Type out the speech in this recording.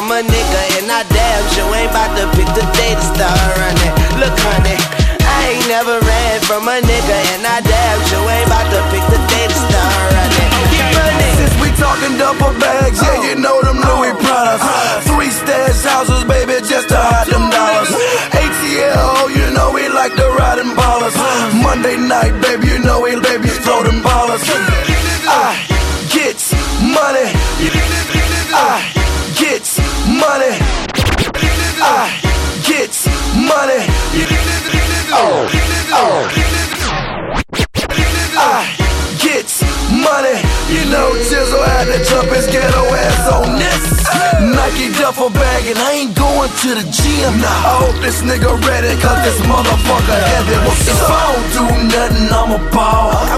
from a nigga, and I damn sure ain't about to pick the day to start running. Look, honey, I ain't never ran from a nigga, and I damn sure ain't about to pick the day to start running. Keep running. Since we talking duffel bags, yeah, you know them Louis products. 3 stash houses, baby, just to hide them dollars. ATL, you know we like to ride them ballers. Monday night, baby, you know we baby throw them ballers. I get money. I get money. I get money. I get money. You know Jizzle had to jump his ghetto ass on this Nike duffel bag, and I ain't going to the gym. I hope this nigga ready, cause this motherfucker heavy. If I don't do nothing, I'ma ball.